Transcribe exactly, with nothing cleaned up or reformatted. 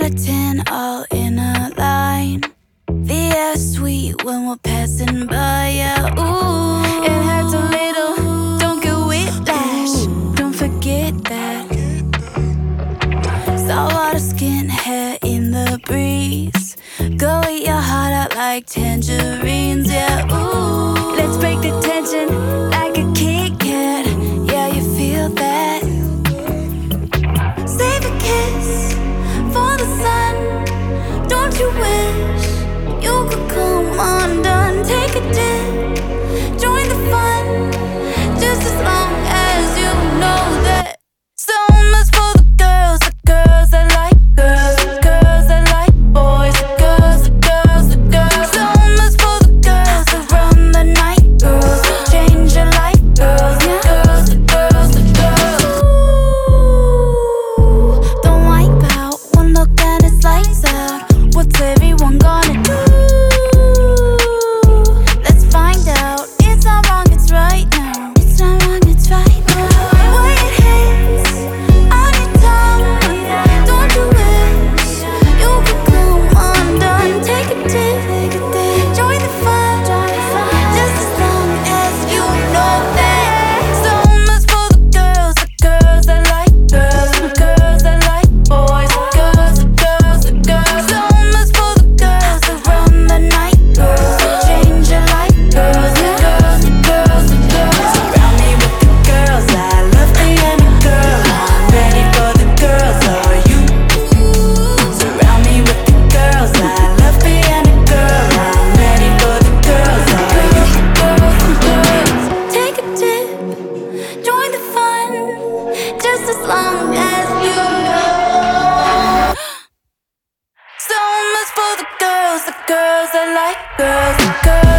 of ten all in a line. The air's sweet when we're passing by, yeah, ooh. It hurts a little, don't get whiplash, don't forget that. Saltwater skin, hair in the breeze. Go eat your heart out like tangerines, yeah, ooh. Let's break the tension like a Kit Kat, yeah, you feel that. Save a kiss for the sun. Don't you wish you could come undone? Take a dip, join the fun, just as long as you know that summer's for the girls, the girls that like girls, the girls that like boys, the girls, the girls, the girls. Summer's for the girls that run the night, girls that change your life, girls, the girls, the girls, the girls. Ooh, don't wipe out one look and it's lights out. What's everyone gonna do? Let's find out. It's not wrong, it's right now. It's not wrong, it's right now. When it hits on your tongue, don't you wish you could come undone? Take a dip, join the fun, just as long as you know that summer's for the girls, the girls that like girls, the girls that like boys, the girls, the girls, the girls. Summer's for the girls that run the night, girls that change your life, girls, the girls, the girls, the girls. Surround me with the girls, I love being a girl. I'm ready for the girls, are you? Surround me with the girls, I love being a girl. I'm ready for the girls, are you? Girls, girls. Take a dip, join the fun, just as long as you know. Summer's for the girls, the girls that like girls, the girls.